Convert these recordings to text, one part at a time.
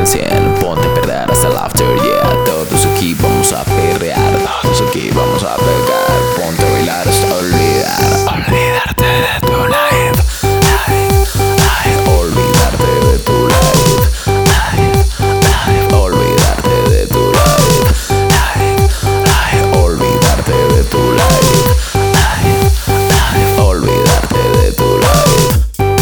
al 100. Ponte a perder hasta el after, yeah. Todos aquí vamos a perrear, todos aquí vamos a pegar. Ponte a bailar hasta olvidar, olvidarte de tu life, olvidarte de tu life, olvidarte de tu life, olvidarte de tu life, olvidarte de tu life.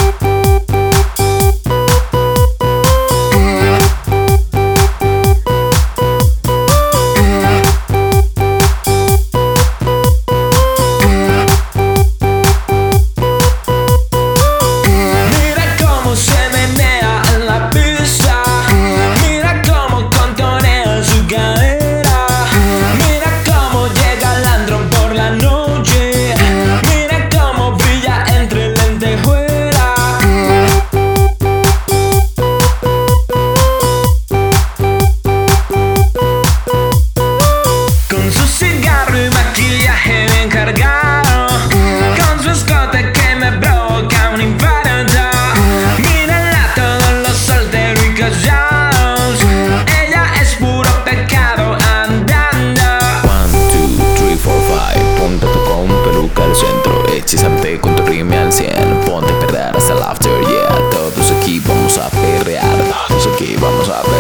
Hechizarte con tu rime al 100. Ponte a perder hasta el after, yeah. Todos aquí vamos a perrear, todos aquí vamos a